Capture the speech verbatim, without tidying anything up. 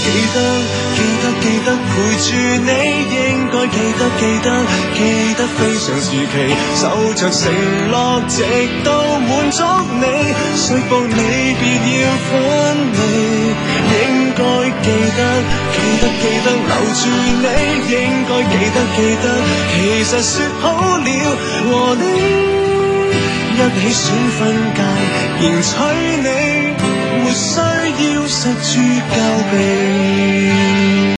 得記得記得陪住你，應該記得記得記得非常時期，守着承諾直到滿足你，說服你別要分離，應該記得記得記得留住你，應該記得記得其實說好了和你一起選分界，迎娶你沒需要失諸交臂。